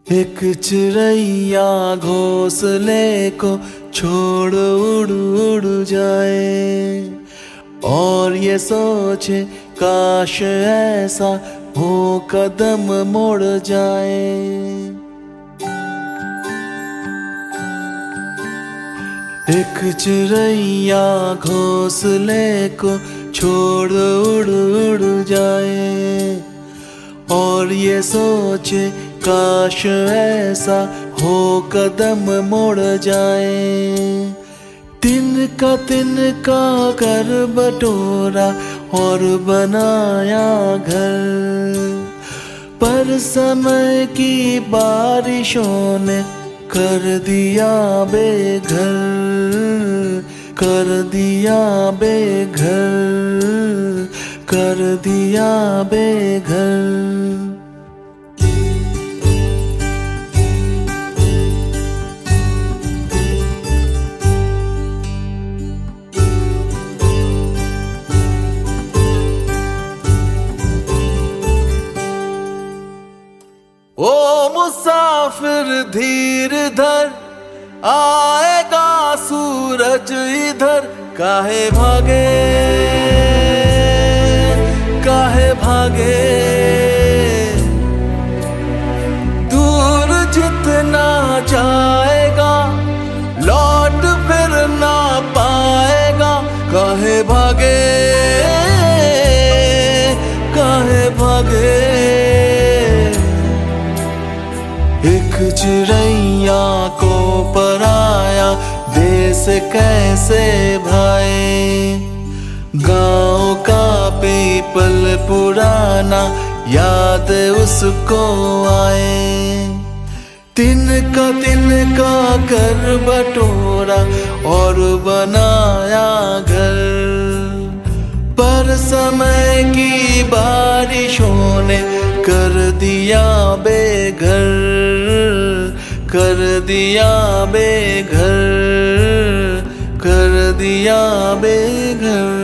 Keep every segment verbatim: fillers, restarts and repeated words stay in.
एक चिड़ैया घोंसले को छोड़ उड़ उड़ जाए और ये सोचे काश ऐसा हो कदम मुड़ जाए। एक चिड़ैया घोंसले को छोड़ उड़ उड़ जाए और ये सोचे काश ऐसा हो कदम मुड़ जाए। तिनका तिनका कर बटोरा और बनाया घर, पर समय की बारिशों ने कर दिया बेघर, कर दिया बेघर, कर दिया बेघर। ओ मुसाफिर धीर धर, आएगा सूरज इधर। काहे भागे काहे भागे, दूर जितना जाएगा लौट फिर ना पाएगा। काहे भागे काहे भागे। एक चिड़ैया को पराया देश कैसे भाए, गाँव का पीपल पुराना याद उसको आए। तिनका तिनका कर बटोरा और बनाया घर, पर समय की बारिशों ने कर दिया बेघर, कर दिया बेघर, कर दिया बेघर।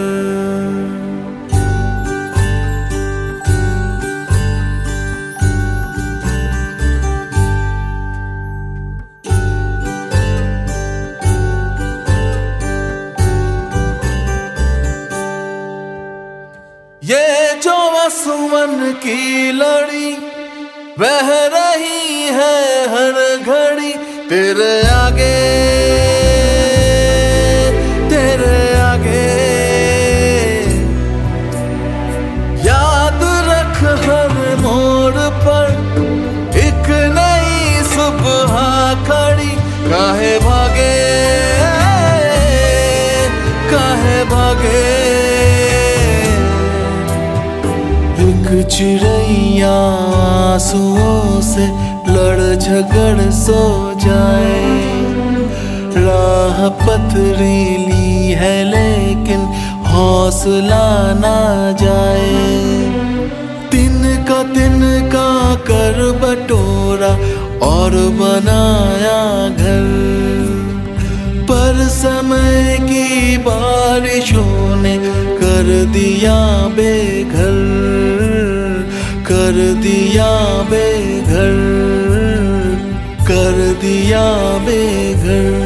ये जो आसमान की लड़ी बह रही है हर घड़ी, तेरे आगे तेरे आगे। याद रख हर मोड़ पर एक नई सुबह खड़ी। काहे भागे काहे भागे। एक चिड़ैया आंसुओं से लड़ झगड़ सो जाए, राह पथरीली है लेकिन हौसला ना जाए। तिनका तिनका कर बटोरा और बनाया घर, पर समय की बारिशों ने कर दिया बेघर, कर दिया बेघर, कर दिया बेघर।